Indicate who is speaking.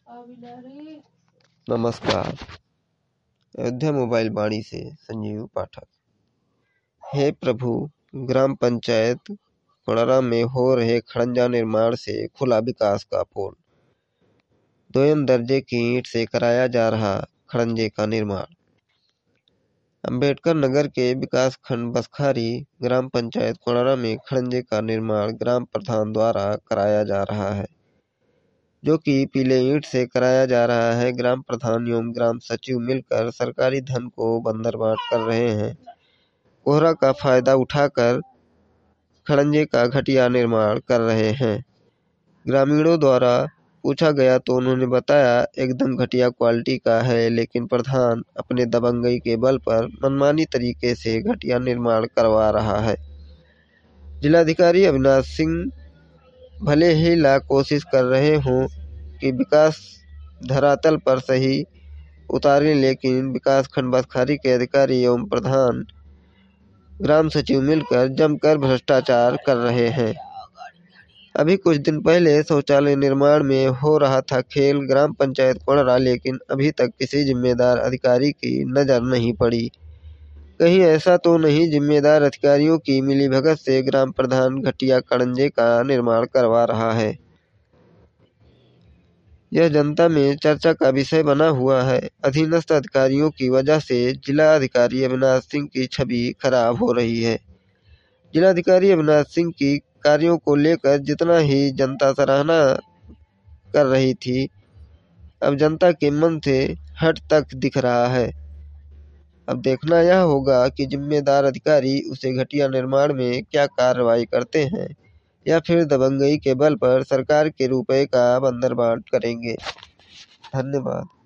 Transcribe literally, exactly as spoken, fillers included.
Speaker 1: नमस्कार। अयोध्या मोबाइल वाणी से संजीव पाठक। हे प्रभु, ग्राम पंचायत कोड़रा में हो रहे खड़ंजा निर्माण से खुला विकास का पोल। दोयम दर्जे की ईंट से कराया जा रहा खड़ंजे का निर्माण। अंबेडकर नगर के विकास खंड बसखारी ग्राम पंचायत कोड़रा में खड़ंजे का निर्माण ग्राम प्रधान द्वारा कराया जा रहा है, जो कि पीले ईंट से कराया जा रहा है। ग्राम प्रधान एवं ग्राम सचिव मिलकर सरकारी धन को बंदरबाट कर रहे हैं। कोहरा का फायदा उठाकर खड़ंजे का घटिया निर्माण कर रहे हैं। ग्रामीणों द्वारा पूछा गया तो उन्होंने बताया एकदम घटिया क्वालिटी का है, लेकिन प्रधान अपने दबंगई के बल पर मनमानी तरीके से घटिया निर्माण करवा रहा है। जिलाधिकारी अविनाश सिंह भले ही लाख कोशिश कर रहे हों कि विकास धरातल पर सही उतारें, लेकिन विकास खंड बसखारी के अधिकारी एवं प्रधान ग्राम सचिव मिलकर जमकर भ्रष्टाचार कर रहे हैं। अभी कुछ दिन पहले शौचालय निर्माण में हो रहा था खेल ग्राम पंचायत कोड़रा, लेकिन अभी तक किसी जिम्मेदार अधिकारी की नज़र नहीं पड़ी। कहीं ऐसा तो नहीं जिम्मेदार अधिकारियों की मिलीभगत से ग्राम प्रधान घटिया खड़ंजे का निर्माण करवा रहा है। यह जनता में चर्चा का विषय बना हुआ है। अधीनस्थ अधिकारियों की वजह से जिला अधिकारी अविनाश सिंह की छवि खराब हो रही है। जिलाधिकारी अविनाश सिंह की कार्यों को लेकर जितना ही जनता सराहना कर रही थी, अब जनता के मन से हट तक दिख रहा है। अब देखना यह होगा कि जिम्मेदार अधिकारी उसे घटिया निर्माण में क्या कार्रवाई करते हैं या फिर दबंगई के बल पर सरकार के रुपए का बंदरबाट करेंगे। धन्यवाद।